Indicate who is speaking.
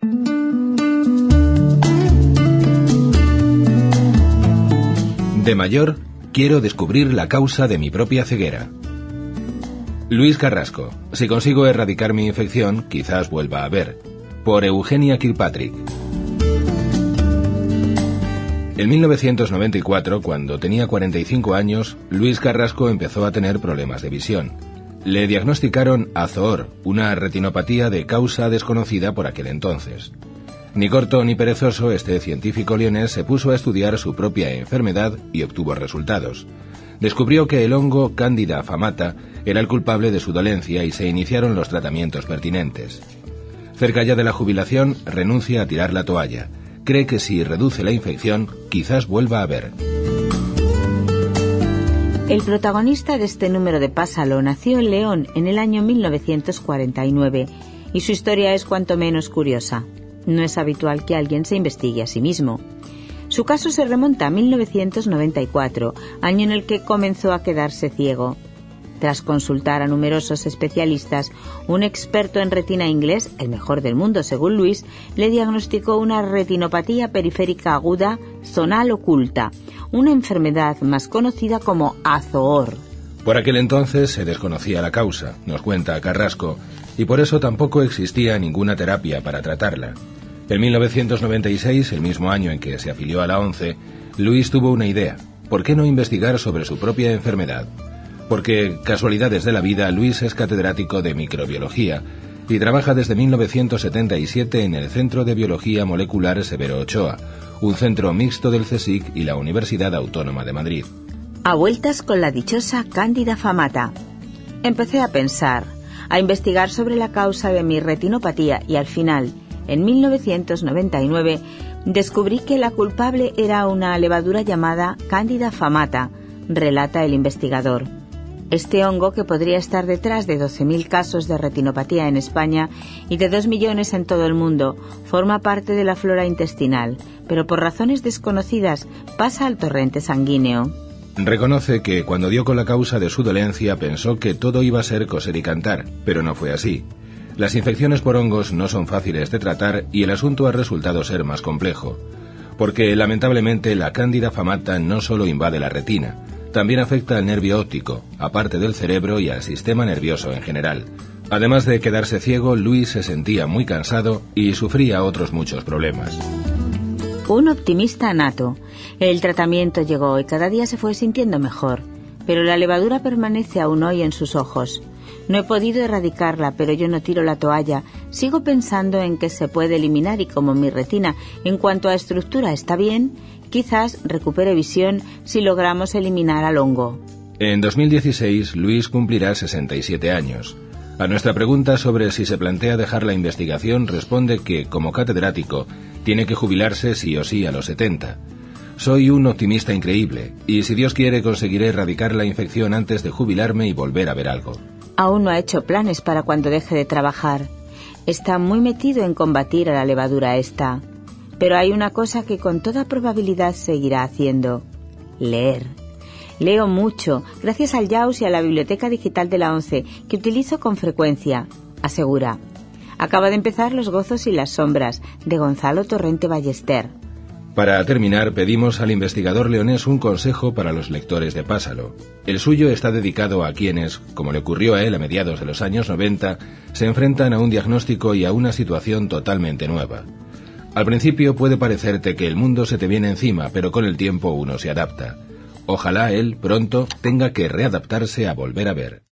Speaker 1: De mayor, quiero descubrir la causa de mi propia ceguera. Luis Carrasco. Si consigo erradicar mi infección, quizás vuelva a ver. Por Eugenia Kilpatrick. En 1994, cuando tenía 45 años, Luis Carrasco empezó a tener problemas de visión. Le diagnosticaron AZOOR, una retinopatía de causa desconocida por aquel entonces. Ni corto ni perezoso, este científico leonés se puso a estudiar su propia enfermedad y obtuvo resultados. Descubrió que el hongo Candida afamata era el culpable de su dolencia y se iniciaron los tratamientos pertinentes. Cerca ya de la jubilación, renuncia a tirar la toalla. Cree que si reduce la infección, quizás vuelva a ver.
Speaker 2: El protagonista de este número de Pásalo nació en León en el año 1949 y su historia es cuanto menos curiosa. No es habitual que alguien se investigue a sí mismo. Su caso se remonta a 1994, año en el que comenzó a quedarse ciego. Tras consultar a numerosos especialistas, un experto en retina inglés, el mejor del mundo según Luis, le diagnosticó una retinopatía periférica aguda zonal oculta, una enfermedad más conocida como AZOOR.
Speaker 1: Por aquel entonces se desconocía la causa, nos cuenta Carrasco, y por eso tampoco existía ninguna terapia para tratarla. En 1996, el mismo año en que se afilió a la ONCE, Luis tuvo una idea. ¿Por qué no investigar sobre su propia enfermedad? Porque, casualidades de la vida, Luis es catedrático de microbiología y trabaja desde 1977 en el Centro de Biología Molecular Severo Ochoa, un centro mixto del CSIC y la Universidad Autónoma de Madrid.
Speaker 2: A vueltas con la dichosa Candida afamata. Empecé a pensar, a investigar sobre la causa de mi retinopatía y al final, en 1999, descubrí que la culpable era una levadura llamada Candida afamata, relata el investigador. Este hongo, que podría estar detrás de 12.000 casos de retinopatía en España y de 2 millones en todo el mundo, forma parte de la flora intestinal, pero por razones desconocidas pasa al torrente sanguíneo.
Speaker 1: Reconoce que cuando dio con la causa de su dolencia pensó que todo iba a ser coser y cantar, pero no fue así. Las infecciones por hongos no son fáciles de tratar y el asunto ha resultado ser más complejo, porque lamentablemente la Candida afamata no solo invade la retina, también afecta al nervio óptico, aparte del cerebro y al sistema nervioso en general. Además de quedarse ciego, Luis se sentía muy cansado y sufría otros muchos problemas.
Speaker 2: Un optimista nato. El tratamiento llegó y cada día se fue sintiendo mejor, pero la levadura permanece aún hoy en sus ojos. No he podido erradicarla, pero yo no tiro la toalla. Sigo pensando en que se puede eliminar y como mi retina, en cuanto a estructura, está bien, quizás recupere visión si logramos eliminar al hongo.
Speaker 1: En 2016, Luis cumplirá 67 años. A nuestra pregunta sobre si se plantea dejar la investigación, responde que, como catedrático, tiene que jubilarse sí o sí a los 70. Soy un optimista increíble, y si Dios quiere conseguiré erradicar la infección antes de jubilarme y volver a ver algo.
Speaker 2: Aún no ha hecho planes para cuando deje de trabajar. Está muy metido en combatir a la levadura esta. Pero hay una cosa que con toda probabilidad seguirá haciendo: leer. Leo mucho, gracias al JAWS y a la biblioteca digital de la ONCE, que utilizo con frecuencia, asegura. Acaba de empezar Los gozos y las sombras, de Gonzalo Torrente Ballester.
Speaker 1: Para terminar, pedimos al investigador leonés un consejo para los lectores de Pásalo. El suyo está dedicado a quienes, como le ocurrió a él a mediados de los años 90, se enfrentan a un diagnóstico y a una situación totalmente nueva. Al principio puede parecerte que el mundo se te viene encima, pero con el tiempo uno se adapta. Ojalá él, pronto, tenga que readaptarse a volver a ver.